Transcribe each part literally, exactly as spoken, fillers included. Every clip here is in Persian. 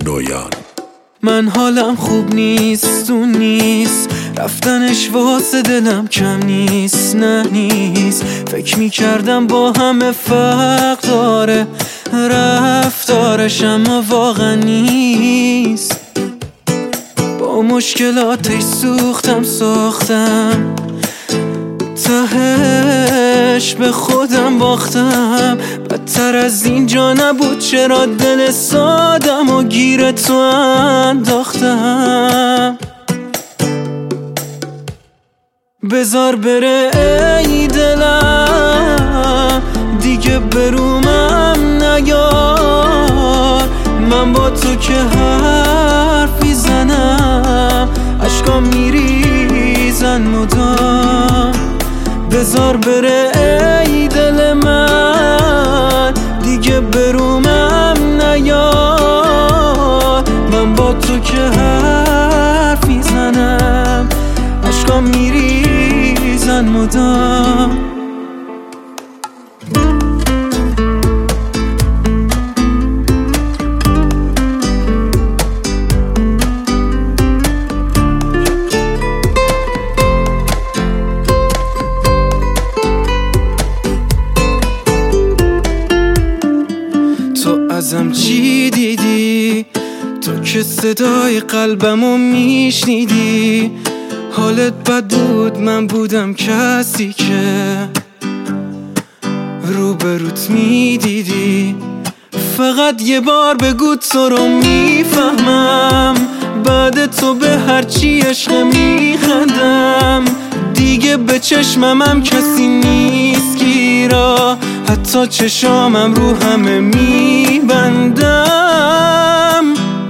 نویان. من حالم خوب نیست اون نیست، رفتنش واسه دلم کم نیست، نه نیست. فکر میکردم با همه فرق داره رفتارش، اما واقعا نیست. با مشکلاتش سوختم ساختم، تهش به خودم باختم. بدتر از اینجا نبود، چرا دل سادم و گیر تو انداختم. بذار بره ای دلم، دیگه برومم نیار. من با تو که حرفی زنم، عشقام میریزن مدام. بذار بره ای دل من، دیگه برومم نیار. من با تو که حرفی زنم، عشقام میریزن مدام. ازم چی دیدی؟ تو که صدای قلبمو میشنیدی. حالت بد بود، من بودم کسی که روبروت میدیدی. فقط یه بار بگو تو رو میفهمم، بعد تو به هرچی عشق میخندم. دیگه به چشممم کسی نیست گیرا، حتی چشامم رو همه میبندم.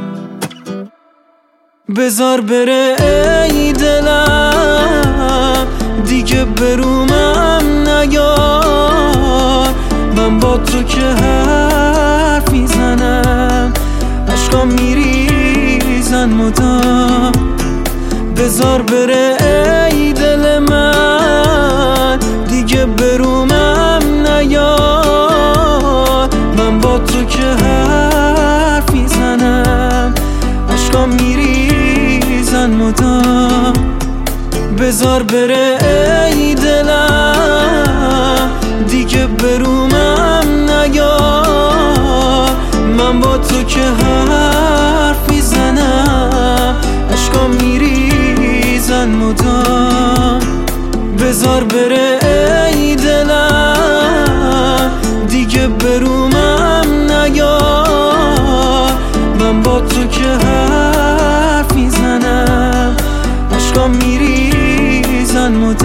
بذار بره ای دلم، دیگه برومم نیار. من با تو که حرفی زنم، عشقام میریزن مدام. بذار بره ای دل من، دیگه برومم نیار. من با تو که حرفی زنم، عشقام میریزن مدام. بذار بره ای دلم، دیگه برومم نیار. من با تو که حرفی زنم، عشقام میریزن مدام. بذار بره ای دلم، دیگه برومم نیار. من با تو که حرفی زنم، عشقام میریزن مدام.